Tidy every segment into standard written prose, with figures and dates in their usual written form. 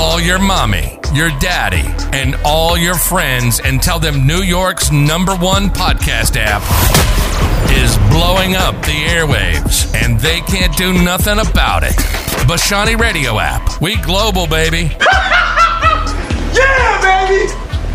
Call your mommy, your daddy, and all your friends and tell them New York's #1 podcast app is blowing up the airwaves, and they can't do nothing about it. Bashani Radio app. We global, baby. Yeah, baby!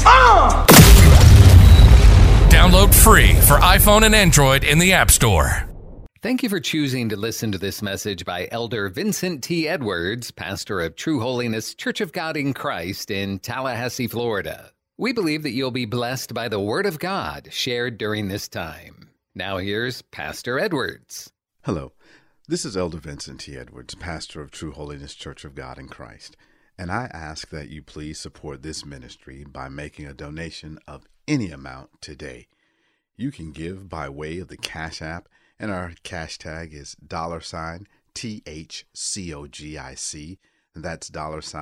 Download free for iPhone and Android in the App Store. Thank you for choosing to listen to this message by Elder Vincent T. Edwards, pastor of True Holiness Church of God in Christ in Tallahassee, Florida. We believe that you'll be blessed by the Word of God shared during this time. Now here's Pastor Edwards. Hello, this is Elder Vincent T. Edwards, pastor of True Holiness Church of God in Christ, and I ask that you please support this ministry by making a donation of any amount today. You can give by way of the Cash App, and our cash tag is $THCOGIC. That's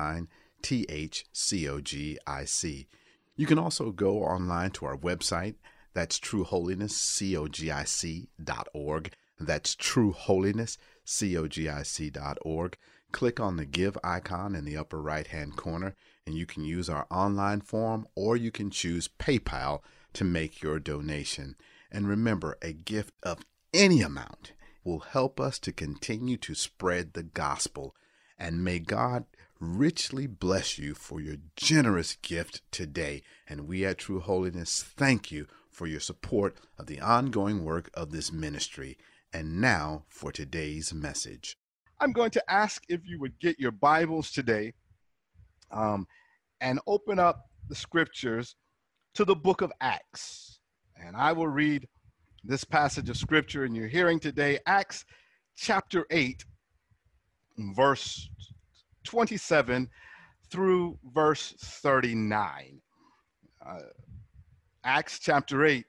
$THCOGIC. You can also go online to our website. That's trueholinesscogic.org. That's trueholinesscogic.org. Click on the Give icon in the upper right-hand corner, and you can use our online form, or you can choose PayPal to make your donation. And remember, a gift of any amount will help us to continue to spread the gospel. And may God richly bless you for your generous gift today. And we at True Holiness thank you for your support of the ongoing work of this ministry. And now for today's message. I'm going to ask if you would get your Bibles today and open up the scriptures to the book of Acts. And I will read this passage of scripture, and you're hearing today, Acts chapter 8, verse 27 through verse 39. Acts chapter 8,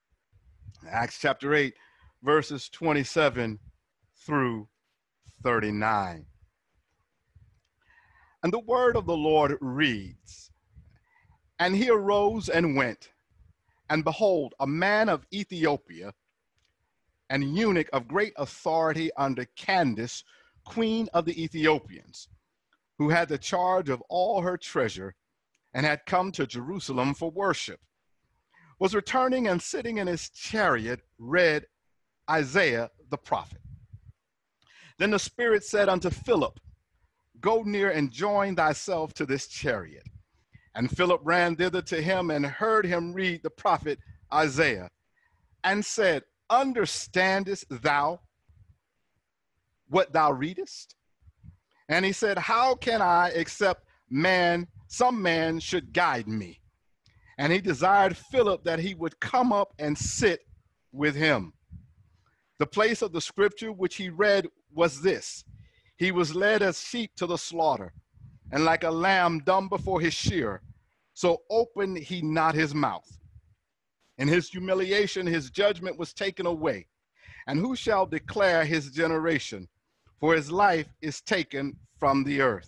verses 27 through 39. And the word of the Lord reads, "And he arose and went, and behold, a man of Ethiopia, an eunuch of great authority under Candace, queen of the Ethiopians, who had the charge of all her treasure, and had come to Jerusalem for worship, was returning, and sitting in his chariot read Isaiah the prophet. Then the Spirit said unto Philip, Go near and join thyself to this chariot. And Philip ran thither to him, and heard him read the prophet Isaiah, and said, Understandest thou what thou readest? And he said, How can I, except some man should guide me? And he desired Philip that he would come up and sit with him. The place of the scripture which he read was this: He was led as sheep to the slaughter, and like a lamb dumb before his shearer, so opened he not his mouth. In his humiliation his judgment was taken away. And who shall declare his generation? For his life is taken from the earth.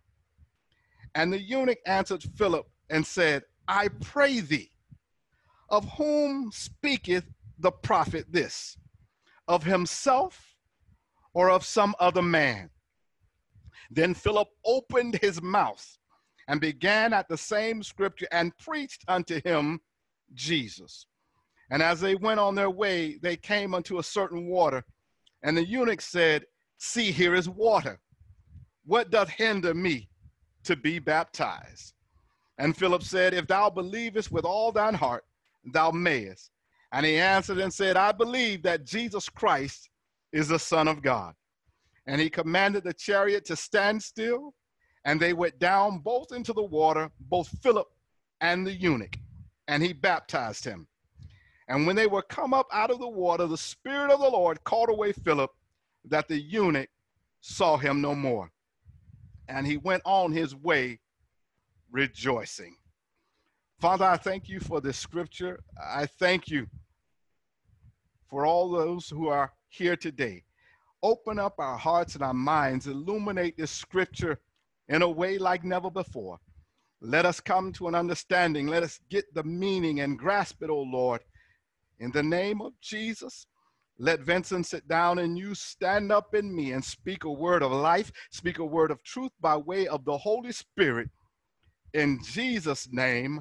And the eunuch answered Philip and said, I pray thee, of whom speaketh the prophet this? Of himself, or of some other man? Then Philip opened his mouth and began at the same scripture and preached unto him Jesus. And as they went on their way, they came unto a certain water. And the eunuch said, See, here is water. What doth hinder me to be baptized? And Philip said, If thou believest with all thine heart, thou mayest. And he answered and said, I believe that Jesus Christ is the Son of God. And he commanded the chariot to stand still, and they went down both into the water, both Philip and the eunuch, and he baptized him. And when they were come up out of the water, the Spirit of the Lord called away Philip, that the eunuch saw him no more. And he went on his way rejoicing. Father, I thank you for this scripture. I thank you for all those who are here today. Open up our hearts and our minds, illuminate this scripture in a way like never before. Let us come to an understanding. Let us get the meaning and grasp it, O Lord. In the name of Jesus, let Vincent sit down and you stand up in me and speak a word of life, speak a word of truth by way of the Holy Spirit. In Jesus' name,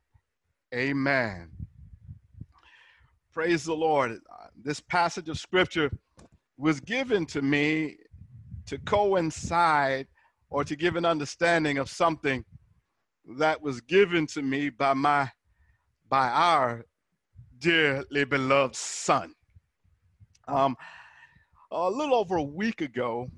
amen. Praise the Lord. This passage of scripture was given to me to coincide or to give an understanding of something that was given to me by our dearly beloved son. A little over a week ago,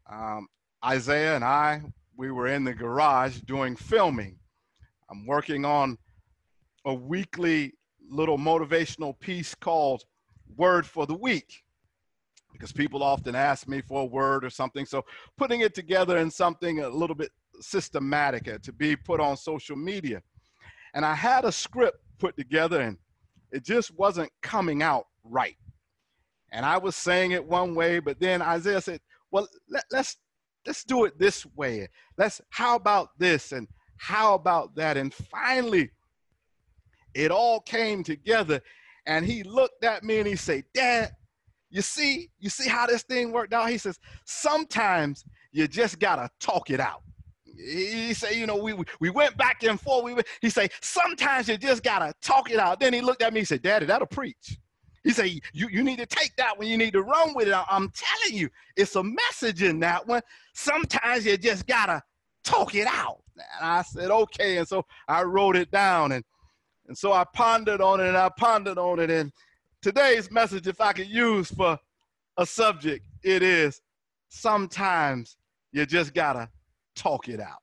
Isaiah and we were in the garage doing filming. I'm working on a weekly little motivational piece called Word for the Week, because people often ask me for a word or something. So putting it together in something a little bit systematic to be put on social media. And I had a script put together and it just wasn't coming out right. And I was saying it one way, but then Isaiah said, well, let's do it this way. How about this? And how about that? And finally, it all came together. And he looked at me and he said, Dad, you see how this thing worked out? He says, sometimes you just gotta talk it out. He said, we went back and forth. He said, sometimes you just gotta talk it out. Then he looked at me and said, Daddy, that'll preach. He said, you need to take that one. You need to run with it. I'm telling you, it's a message in that one. Sometimes you just gotta talk it out. And I said, okay. And so I wrote it down. And so I pondered on it. And today's message, if I could use for a subject, it is sometimes you just gotta talk it out.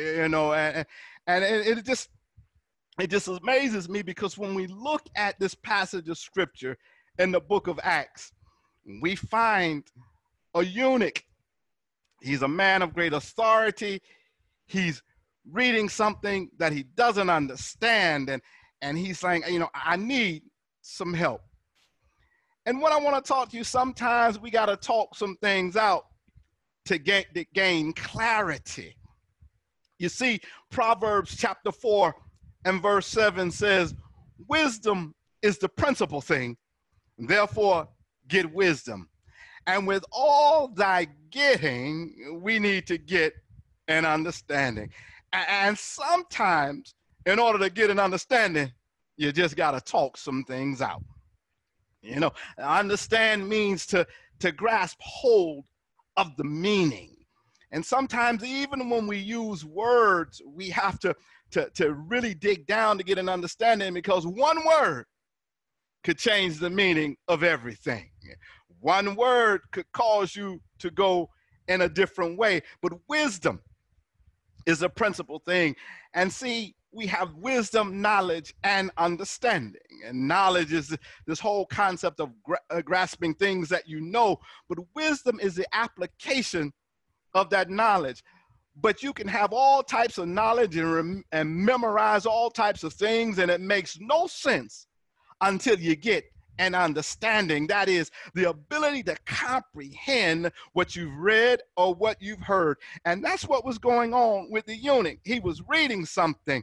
And it just amazes me, because when we look at this passage of scripture in the book of Acts, we find a eunuch. He's a man of great authority. He's reading something that he doesn't understand, and he's saying, I need some help. And what I want to talk to you, sometimes we got to talk some things out to gain clarity. You see, Proverbs chapter 4 and verse 7 says, wisdom is the principal thing, therefore get wisdom. And with all thy getting, we need to get an understanding. And sometimes, in order to get an understanding, you just got to talk some things out. Understand means to grasp hold of the meaning. And sometimes, even when we use words, we have to really dig down to get an understanding, because one word could change the meaning of everything. One word could cause you to go in a different way. But wisdom is a principal thing. And see, we have wisdom, knowledge, and understanding. And knowledge is this whole concept of grasping things that you know. But wisdom is the application of that knowledge. But you can have all types of knowledge and memorize all types of things, and it makes no sense until you get an understanding. That is the ability to comprehend what you've read or what you've heard. And that's what was going on with the eunuch. He was reading something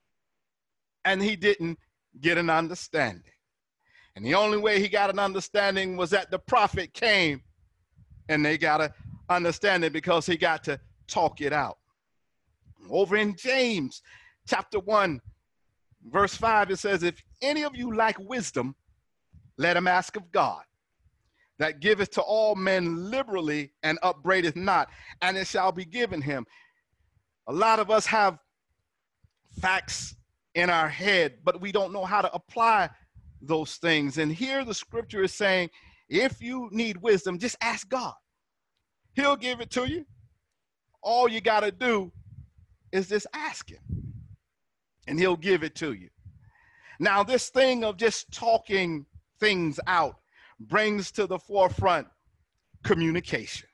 and he didn't get an understanding. And the only way he got an understanding was that the prophet came and they got an understanding, because he got to talk it out. Over in James chapter 1, verse 5, it says, if any of you lack wisdom, let him ask of God, that giveth to all men liberally and upbraideth not, and it shall be given him. A lot of us have facts in our head, but we don't know how to apply those things. And here the scripture is saying, if you need wisdom, just ask God. He'll give it to you. All you got to do is just ask him, and he'll give it to you. Now, this thing of just talking things out brings to the forefront communication.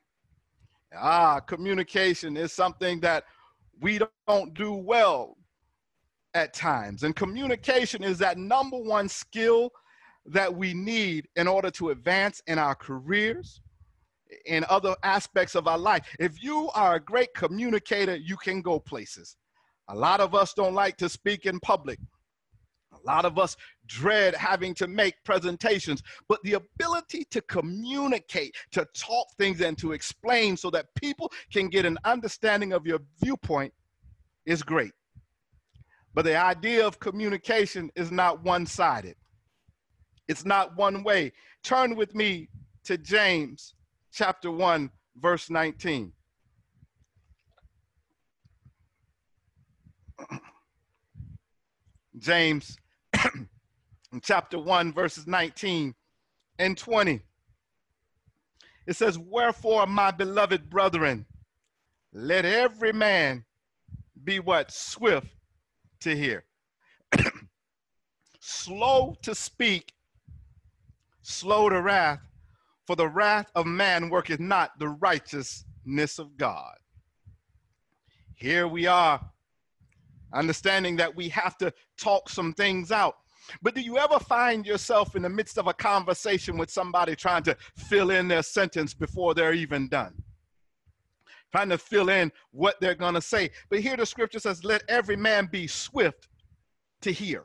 Communication is something that we don't do well at times. And communication is that number one skill that we need in order to advance in our careers, in other aspects of our life. If you are a great communicator, you can go places. A lot of us don't like to speak in public. A A lot of us dread having to make presentations, but the ability to communicate, to talk things and to explain so that people can get an understanding of your viewpoint is great. But the idea of communication is not one-sided. It's not one way. Turn with me to James chapter 1, verse 19. James chapter 1, verses 19 and 20. It says, wherefore, my beloved brethren, let every man be what? Swift to hear, slow to speak, slow to wrath, for the wrath of man worketh not the righteousness of God. Here we are, understanding that we have to talk some things out. But do you ever find yourself in the midst of a conversation with somebody trying to fill in their sentence before they're even done? Trying to fill in what they're going to say. But here the scripture says, let every man be swift to hear.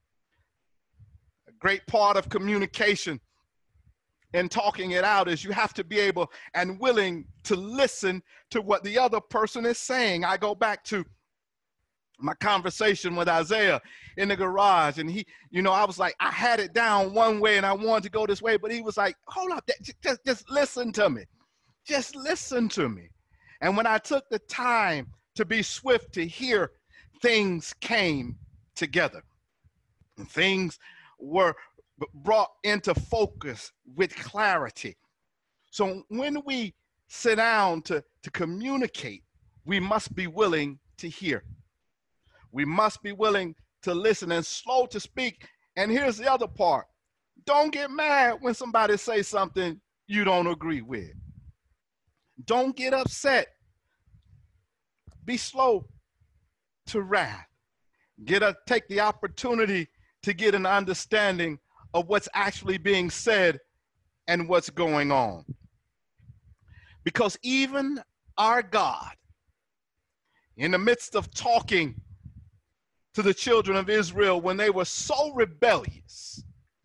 A great part of communication and talking it out is you have to be able and willing to listen to what the other person is saying. I go back to my conversation with Isaiah in the garage, and he, I was like, I had it down one way and I wanted to go this way, but he was like, hold up, just listen to me. Just listen to me. And when I took the time to be swift to hear, things came together. And things were brought into focus with clarity. So when we sit down to communicate, we must be willing to hear. We must be willing to listen and slow to speak. And here's the other part. Don't get mad when somebody says something you don't agree with. Don't get upset. Be slow to wrath. Take the opportunity to get an understanding of what's actually being said and what's going on. Because even our God, in the midst of talking to the children of Israel when they were so rebellious,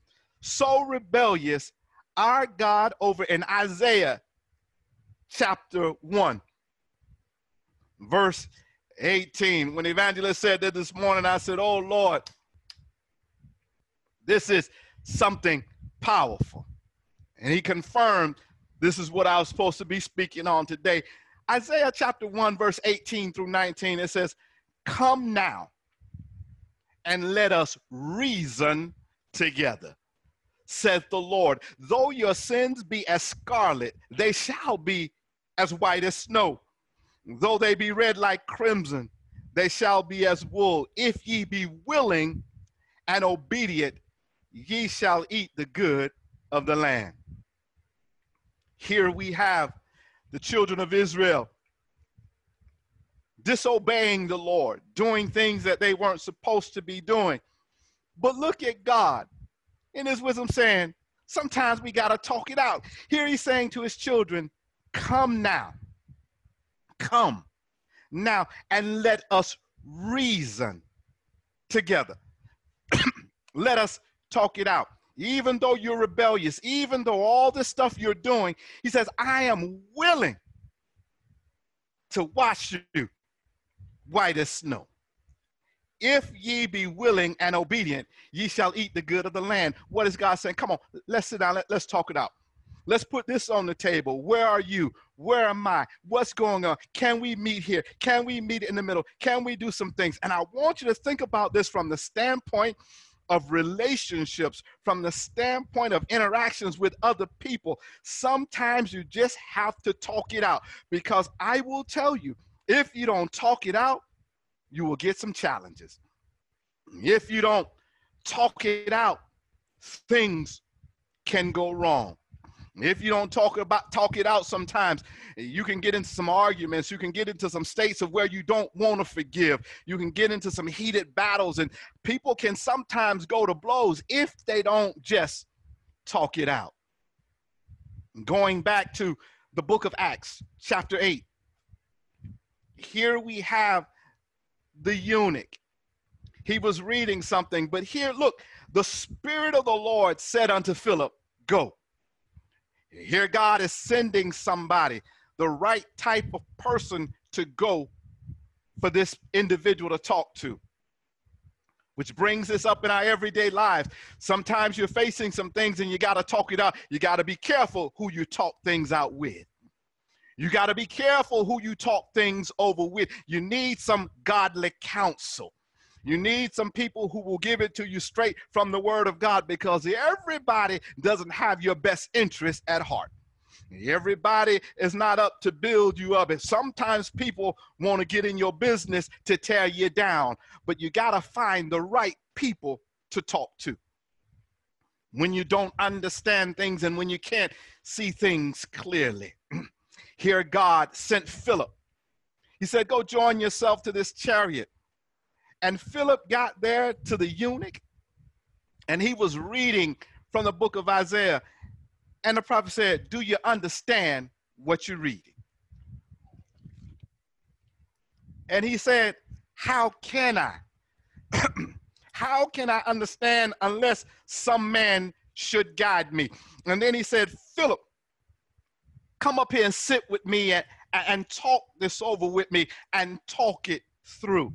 our God over in Isaiah chapter 1, verse 18, when the evangelist said that this morning, I said, oh Lord, this is something powerful. And he confirmed this is what I was supposed to be speaking on today. Isaiah chapter 1, verse 18 through 19, it says, come now and let us reason together, saith the Lord. Though your sins be as scarlet, they shall be as white as snow. Though they be red like crimson, they shall be as wool. If ye be willing and obedient, ye shall eat the good of the land. Here we have the children of Israel disobeying the Lord, doing things that they weren't supposed to be doing. But look at God in his wisdom saying, sometimes we got to talk it out. Here he's saying to his children, come now, come now, and let us reason together. Let us talk it out. Even though you're rebellious, even though all this stuff you're doing, he says, I am willing to wash you white as snow. If ye be willing and obedient, ye shall eat the good of the land. What is God saying? Come on, let's sit down. Let's talk it out. Let's put this on the table. Where are you? Where am I? What's going on? Can we meet here? Can we meet in the middle? Can we do some things? And I want you to think about this from the standpoint of relationships, from the standpoint of interactions with other people. Sometimes you just have to talk it out, because I will tell you, if you don't talk it out, you will get some challenges. If you don't talk it out, things can go wrong. If you don't talk it out, sometimes you can get into some arguments. You can get into some states of where you don't want to forgive. You can get into some heated battles, and people can sometimes go to blows if they don't just talk it out. Going back to the book of Acts, chapter 8, here we have the eunuch. He was reading something, but here, look, the Spirit of the Lord said unto Philip, go. Here God is sending somebody, the right type of person to go for this individual to talk to. Which brings us up in our everyday lives. Sometimes you're facing some things and you got to talk it out. You got to be careful who you talk things out with. You got to be careful who you talk things over with. You need some godly counsel. You need some people who will give it to you straight from the Word of God, because everybody doesn't have your best interest at heart. Everybody is not up to build you up. And sometimes people want to get in your business to tear you down, but you got to find the right people to talk to. When you don't understand things and when you can't see things clearly. Here God sent Philip. He said, go join yourself to this chariot. And Philip got there to the eunuch, and he was reading from the book of Isaiah. And the prophet said, do you understand what you're reading? And he said, how can I? How can I understand unless some man should guide me? And then he said, Philip, come up here and sit with me and talk this over with me and talk it through.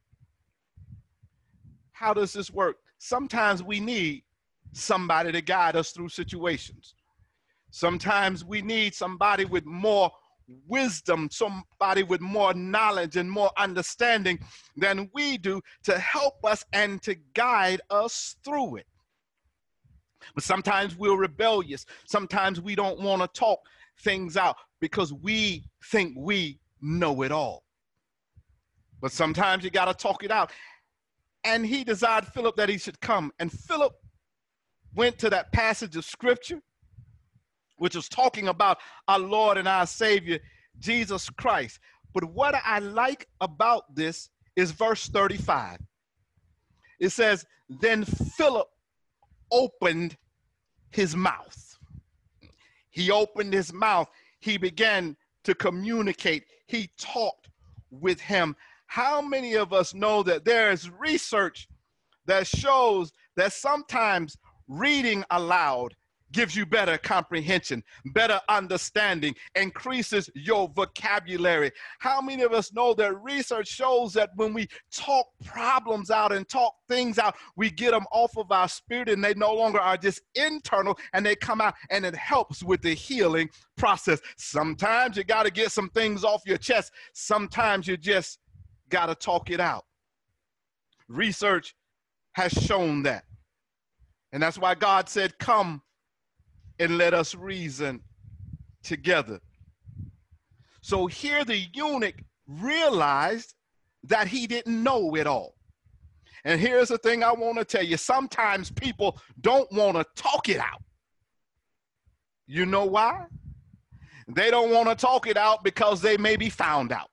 How does this work? Sometimes we need somebody to guide us through situations. Sometimes we need somebody with more wisdom, somebody with more knowledge and more understanding than we do to help us and to guide us through it. But sometimes we're rebellious. Sometimes we don't want to talk things out because we think we know it all. But sometimes you got to talk it out. And he desired Philip that he should come. And Philip went to that passage of scripture, which was talking about our Lord and our Savior, Jesus Christ. But what I like about this is verse 35. It says, then Philip opened his mouth. He opened his mouth. He began to communicate. He talked with him. How many of us know that there is research that shows that sometimes reading aloud gives you better comprehension, better understanding, increases your vocabulary? How many of us know that research shows that when we talk problems out and talk things out, we get them off of our spirit and they no longer are just internal and they come out, and it helps with the healing process. Sometimes you got to get some things off your chest. Sometimes you just got to talk it out. Research has shown that. And that's why God said, come and let us reason together. So here the eunuch realized that he didn't know it all. And here's the thing I want to tell you. Sometimes people don't want to talk it out. You know why? They don't want to talk it out because they may be found out.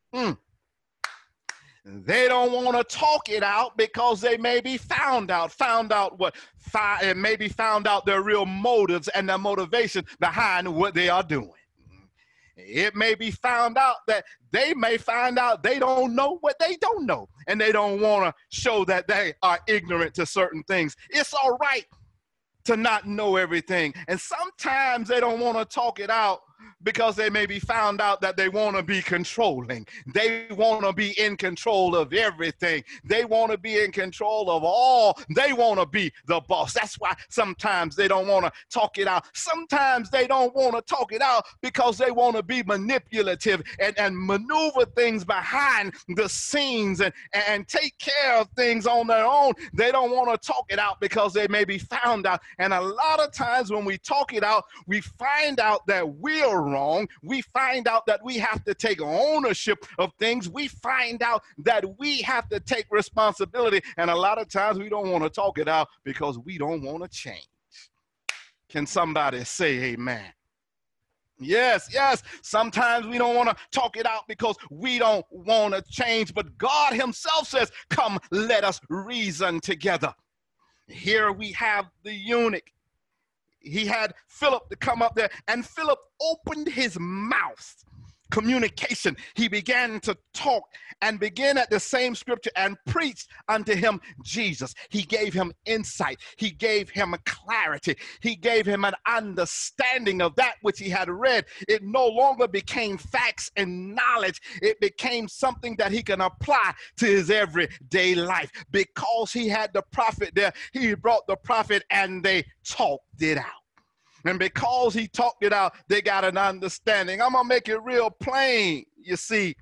They don't want to talk it out because they may be found out. Found out what? Maybe found out their real motives and their motivation behind what they are doing. It may be found out that they may find out they don't know what they don't know, and they don't want to show that they are ignorant to certain things. It's all right to not know everything. And sometimes they don't want to talk it out because they may be found out that they want to be controlling. They want to be in control of everything. They want to be in control of all. They want to be the boss. That's why sometimes they don't want to talk it out. Sometimes they don't want to talk it out because they want to be manipulative and maneuver things behind the scenes and take care of things on their own. They don't want to talk it out because they may be found out. And a lot of times when we talk it out, we find out that we're wrong. We find out that we have to take ownership of things. We find out that we have to take responsibility. And a lot of times we don't want to talk it out because we don't want to change. Can somebody say amen? Yes, yes. Sometimes we don't want to talk it out because we don't want to change. But God himself says, come, let us reason together. Here we have the eunuch. He had Philip to come up there, and Philip opened his mouth. communication. He began to talk and began at the same scripture and preached unto him Jesus. He gave him insight. He gave him clarity. He gave him an understanding of that which he had read. It no longer became facts and knowledge. It became something that he can apply to his everyday life. Because he had the prophet there, he brought the prophet and they talked it out. And because he talked it out, they got an understanding. I'm going to make it real plain. You see,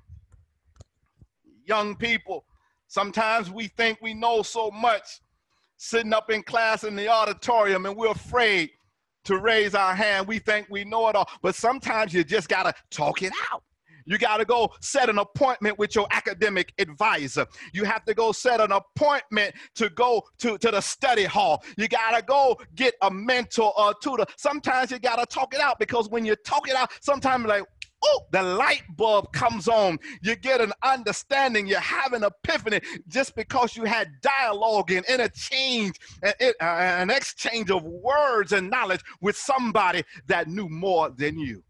young people, sometimes we think we know so much sitting up in class in the auditorium, and we're afraid to raise our hand. We think we know it all. But sometimes you just got to talk it out. You got to go set an appointment with your academic advisor. You have to go set an appointment to go to the study hall. You got to go get a mentor or tutor. Sometimes you got to talk it out, because when you talk it out, sometimes like, oh, the light bulb comes on. You get an understanding. You have an epiphany just because you had dialogue and interchange, an exchange of words and knowledge with somebody that knew more than you.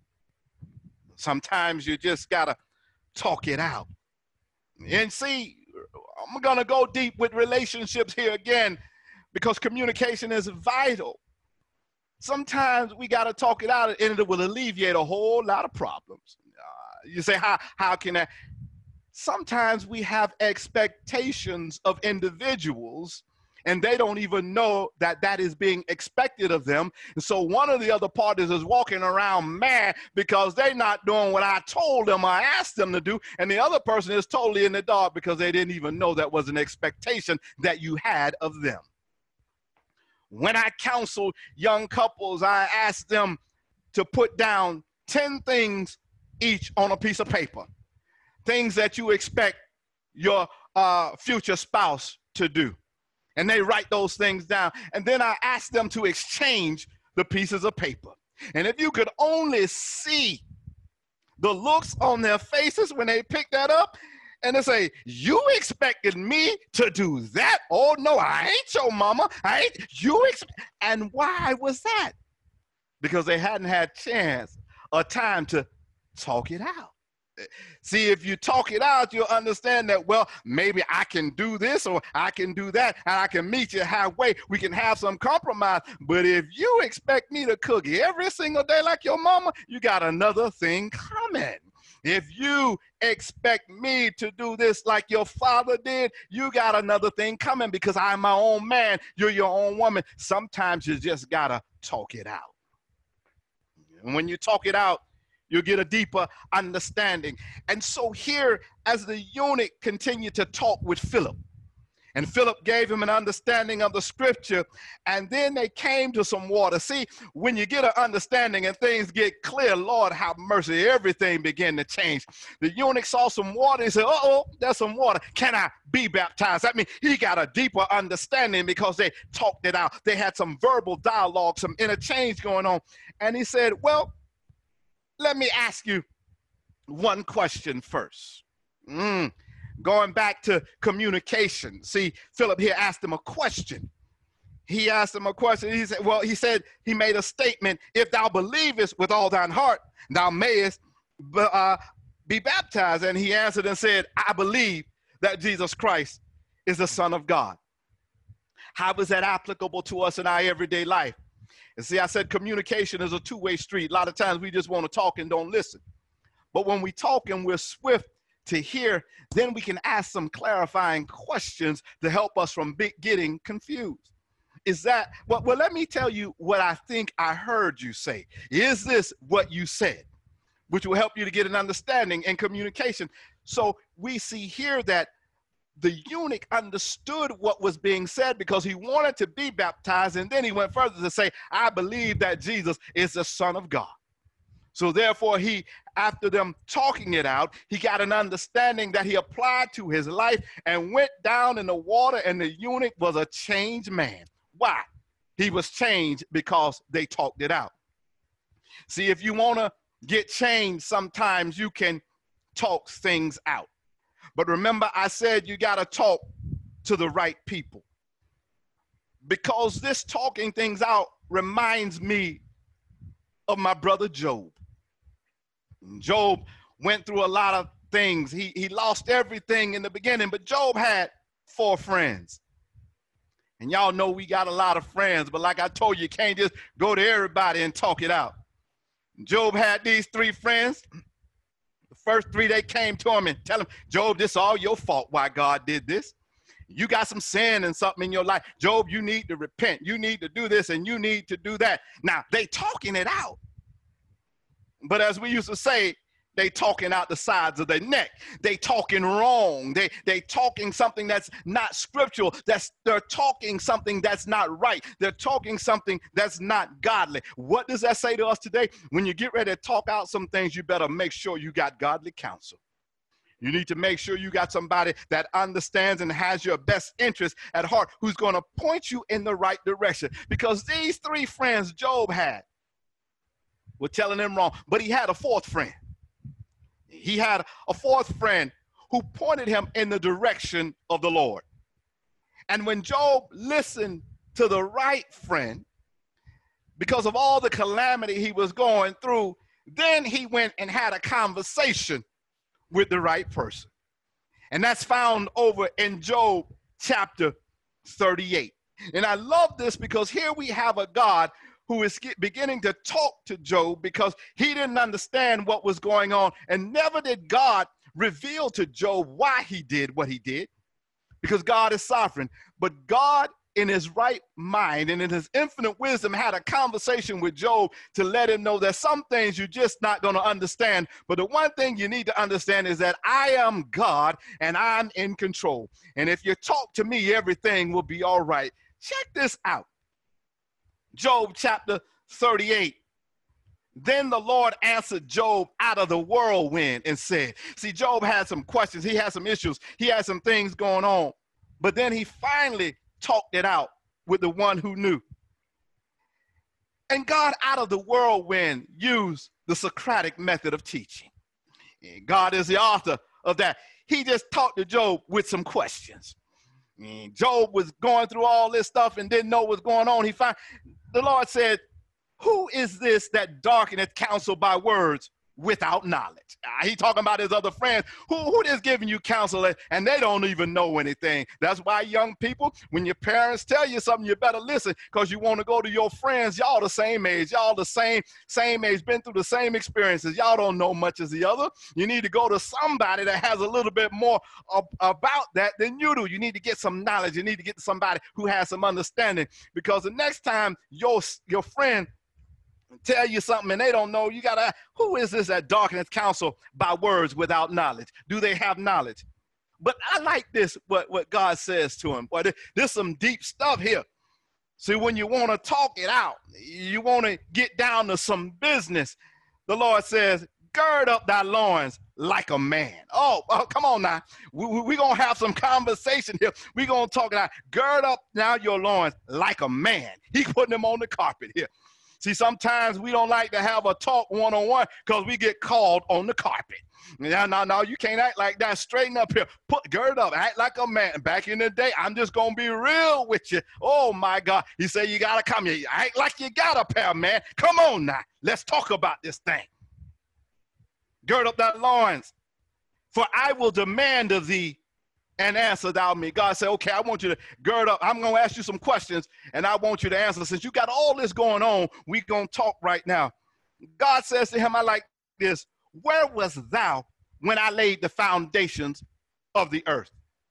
Sometimes you just got to talk it out. And see, I'm going to go deep with relationships here again, because communication is vital. Sometimes we got to talk it out, and it will alleviate a whole lot of problems. You say, how can that? Sometimes we have expectations of individuals, and they don't even know that that is being expected of them. And so one of the other parties is walking around mad because they're not doing what I told them or asked them to do. And the other person is totally in the dark because they didn't even know that was an expectation that you had of them. When I counsel young couples, I ask them to put down 10 things each on a piece of paper. Things that you expect your future spouse to do. And they write those things down. And then I ask them to exchange the pieces of paper. And if you could only see the looks on their faces when they pick that up, and they say, you expected me to do that? Oh, no, I ain't your mama. And why was that? Because they hadn't had chance or time to talk it out. See, if you talk it out, you'll understand that, well, maybe I can do this or I can do that, and I can meet you halfway. We can have some compromise. But if you expect me to cook every single day like your mama, you got another thing coming. If you expect me to do this like your father did, you got another thing coming, because I'm my own man, you're your own woman. Sometimes you just got to talk it out. And when you talk it out, you'll get a deeper understanding. And so here, as the eunuch continued to talk with Philip, and Philip gave him an understanding of the scripture, and then they came to some water. See, when you get an understanding and things get clear, Lord have mercy, everything began to change. The eunuch saw some water. He said, uh-oh, there's some water. Can I be baptized? That means he got a deeper understanding because they talked it out. They had some verbal dialogue, some interchange going on. And he said, well, let me ask you one question first. Going back to communication. See, Philip here asked him a question. He asked him a question. He said, he made a statement, if thou believest with all thine heart, thou mayest be baptized. And he answered and said, I believe that Jesus Christ is the Son of God. How is that applicable to us in our everyday life? And see, I said communication is a two-way street. A lot of times we just want to talk and don't listen. But when we talk and we're swift to hear, then we can ask some clarifying questions to help us from getting confused. Is that, well, let me tell you what I think I heard you say. Is this what you said? Which will help you to get an understanding in communication. So we see here that the eunuch understood what was being said because he wanted to be baptized, and then he went further to say, I believe that Jesus is the Son of God. So therefore, he, after them talking it out, he got an understanding that he applied to his life and went down in the water, and the eunuch was a changed man. Why? He was changed because they talked it out. See, if you want to get changed, sometimes you can talk things out. But remember, I said you got to talk to the right people. Because this talking things out reminds me of my brother Job. Job went through a lot of things. He lost everything in the beginning, but Job had 4 friends. And y'all know we got a lot of friends, but like I told you, you can't just go to everybody and talk it out. Job had these 3 friends. The first 3, they came to him and tell him, Job, this is all your fault why God did this. You got some sin and something in your life. Job, you need to repent. You need to do this and you need to do that. Now, they talking it out. But as we used to say, they talking out the sides of their neck. They talking wrong. They talking something that's not scriptural. They're talking something that's not right. They're talking something that's not godly. What does that say to us today? When you get ready to talk out some things, you better make sure you got godly counsel. You need to make sure you got somebody that understands and has your best interest at heart, who's going to point you in the right direction. Because these 3 friends Job had were telling him wrong, but he had a 4th friend. He had a 4th friend who pointed him in the direction of the Lord. And when Job listened to the right friend, because of all the calamity he was going through, then he went and had a conversation with the right person. And that's found over in Job chapter 38. And I love this because here we have a God who is beginning to talk to Job because he didn't understand what was going on. And never did God reveal to Job why he did what he did, because God is sovereign. But God, in his right mind and in his infinite wisdom, had a conversation with Job to let him know that some things you're just not going to understand. But the one thing you need to understand is that I am God and I'm in control. And if you talk to me, everything will be all right. Check this out. Job chapter 38. Then the Lord answered Job out of the whirlwind and said, see, Job had some questions. He had some issues. He had some things going on. But then he finally talked it out with the one who knew. And God, out of the whirlwind, used the Socratic method of teaching. God is the author of that. He just talked to Job with some questions. Job was going through all this stuff and didn't know what was going on. The Lord said, who is this that darkeneth counsel by words without knowledge? He talking about his other friends. Who is giving you counsel and they don't even know anything? That's why, young people, when your parents tell you something, you better listen, because you want to go to your friends. Y'all the same age. Y'all the same age, been through the same experiences. Y'all don't know much as the other. You need to go to somebody that has a little bit more about that than you do. You need to get some knowledge. You need to get to somebody who has some understanding, because the next time your friend tell you something and they don't know, you gotta ask, who is this that darkeneth counsel by words without knowledge? Do they have knowledge? But I like this, what God says to him. Boy, there's some deep stuff here. See, when you want to talk it out, you want to get down to some business, the Lord says, gird up thy loins like a man. Oh, come on now. We're going to have some conversation here. We're going to talk it out. Gird up now your loins like a man. He's putting them on the carpet here. See, sometimes we don't like to have a talk one-on-one because we get called on the carpet. No, you can't act like that. Straighten up here. Gird up. Act like a man. Back in the day, I'm just going to be real with you. Oh, my God. He said, you got to come here. Act like you got a pair, man. Come on now. Let's talk about this thing. Gird up thy loins, for I will demand of thee, and answer thou me. God said, okay, I want you to gird up. I'm going to ask you some questions, and I want you to answer. Since you got all this going on, we're going to talk right now. God says to him, I like this. Where wast thou when I laid the foundations of the earth?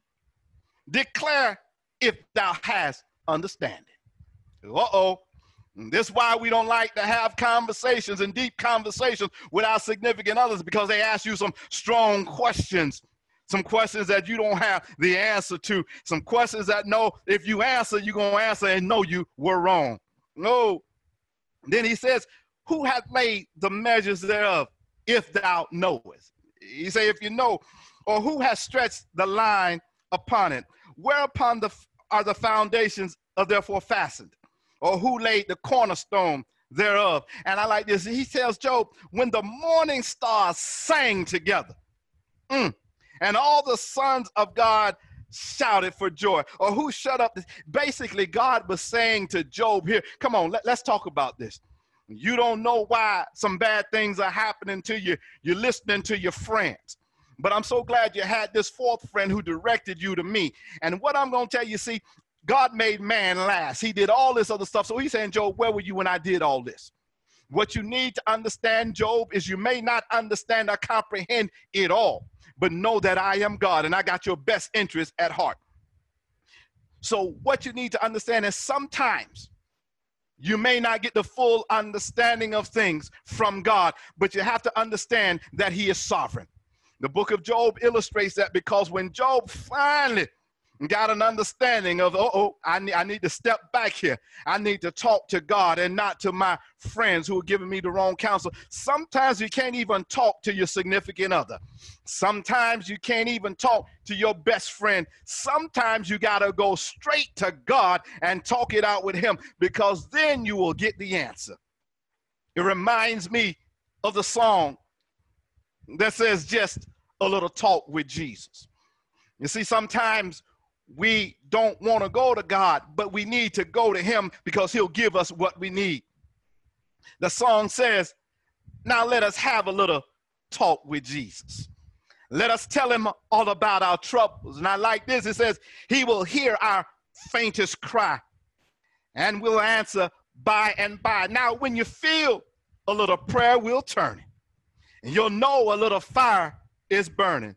Declare if thou hast understanding. Uh-oh. This is why we don't like to have conversations and deep conversations with our significant others, because they ask you some strong questions. Some questions that you don't have the answer to. Some questions that know if you answer, you're going to answer and know you were wrong. No. Then he says, who hath laid the measures thereof, if thou knowest? He say, if you know, or who has stretched the line upon it? Whereupon are the foundations of therefore fastened? Or who laid the cornerstone thereof? And I like this. He tells Job, when the morning stars sang together, and all the sons of God shouted for joy. Or who shut up? Basically, God was saying to Job here, come on, let's talk about this. You don't know why some bad things are happening to you. You're listening to your friends. But I'm so glad you had this fourth friend who directed you to me. And what I'm going to tell you, see, God made man last. He did all this other stuff. So he's saying, Job, where were you when I did all this? What you need to understand, Job, is you may not understand or comprehend it all, but know that I am God and I got your best interest at heart. So what you need to understand is sometimes you may not get the full understanding of things from God, but you have to understand that he is sovereign. The book of Job illustrates that, because when Job finally got an understanding of, I need to step back here. I need to talk to God and not to my friends who are giving me the wrong counsel. Sometimes you can't even talk to your significant other. Sometimes you can't even talk to your best friend. Sometimes you got to go straight to God and talk it out with him, because then you will get the answer. It reminds me of the song that says, just a little talk with Jesus. You see, sometimes we don't want to go to God, but we need to go to him because he'll give us what we need. The song says, now let us have a little talk with Jesus. Let us tell him all about our troubles. And I like this. It says, he will hear our faintest cry and will answer by and by. Now, when you feel a little prayer will turn it, and you'll know a little fire is burning.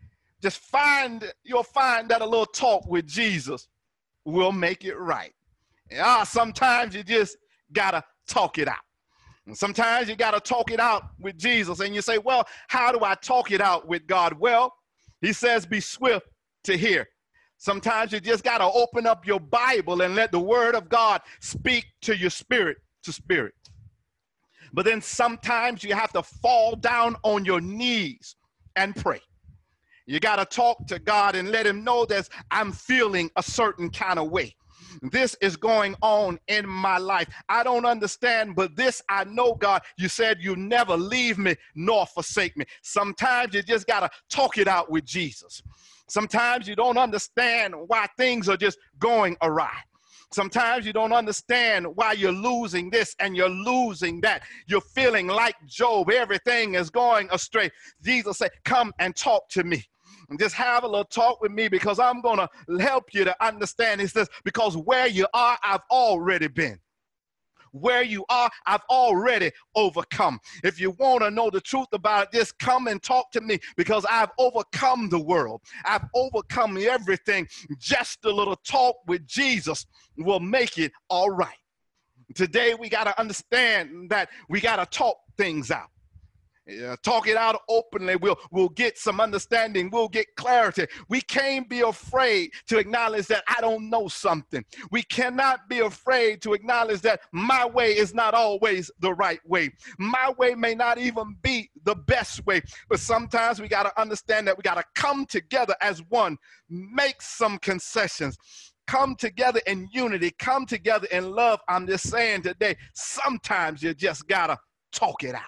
You'll find that a little talk with Jesus will make it right. Sometimes you just gotta talk it out. And sometimes you gotta talk it out with Jesus. And you say, well, how do I talk it out with God? Well, he says, be swift to hear. Sometimes you just gotta open up your Bible and let the word of God speak to your spirit to spirit. But then sometimes you have to fall down on your knees and pray. You got to talk to God and let him know that I'm feeling a certain kind of way. This is going on in my life. I don't understand, but this I know, God. You said you never leave me nor forsake me. Sometimes you just got to talk it out with Jesus. Sometimes you don't understand why things are just going awry. Sometimes you don't understand why you're losing this and you're losing that. You're feeling like Job. Everything is going astray. Jesus said, come and talk to me. And just have a little talk with me, because I'm going to help you to understand. He says, because where you are, I've already been. Where you are, I've already overcome. If you want to know the truth about it, just come and talk to me, because I've overcome the world. I've overcome everything. Just a little talk with Jesus will make it all right. Today, we got to understand that we got to talk things out. Talk it out openly. We'll get some understanding. We'll get clarity. We can't be afraid to acknowledge that I don't know something. We cannot be afraid to acknowledge that my way is not always the right way. My way may not even be the best way, but sometimes we got to understand that we got to come together as one, make some concessions, come together in unity, come together in love. I'm just saying today, sometimes you just got to talk it out.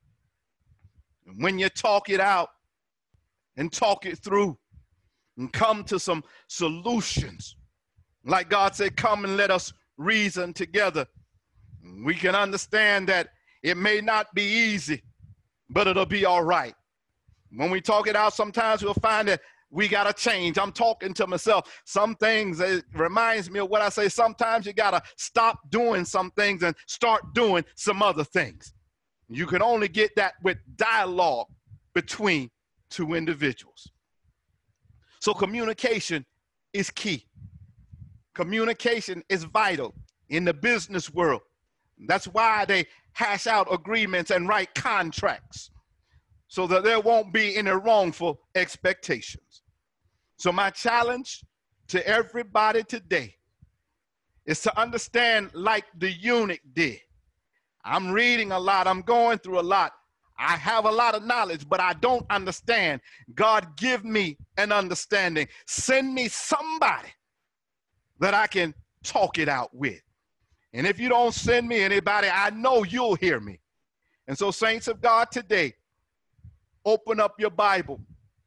When you talk it out and talk it through and come to some solutions, like God said, come and let us reason together, we can understand that it may not be easy, but it'll be all right. When we talk it out, sometimes we'll find that we got to change. I'm talking to myself. Some things, it reminds me of what I say. Sometimes you got to stop doing some things and start doing some other things. You can only get that with dialogue between two individuals. So communication is key. Communication is vital in the business world. That's why they hash out agreements and write contracts, so that there won't be any wrongful expectations. So my challenge to everybody today is to understand, like the eunuch did. I'm reading a lot. I'm going through a lot. I have a lot of knowledge, but I don't understand. God, give me an understanding. Send me somebody that I can talk it out with. And if you don't send me anybody, I know you'll hear me. And so, saints of God, today, open up your Bible.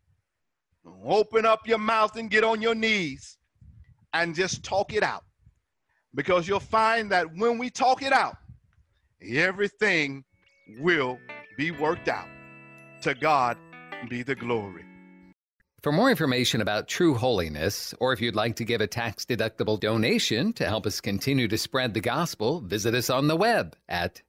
Open up your mouth and get on your knees and just talk it out. Because you'll find that when we talk it out, everything will be worked out. To God be the glory. For more information about True Holiness, or if you'd like to give a tax-deductible donation to help us continue to spread the gospel, visit us on the web at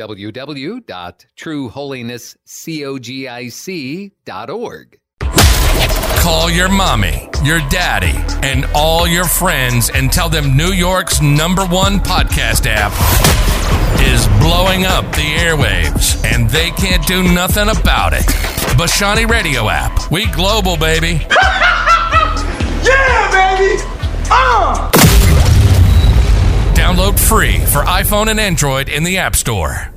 www.trueholinesscogic.org. Call your mommy, your daddy, and all your friends and tell them New York's #1 podcast app is blowing up the airwaves, and they can't do nothing about it. Bashani Radio app. We global, baby. Yeah, baby! Download free for iPhone and Android in the App Store.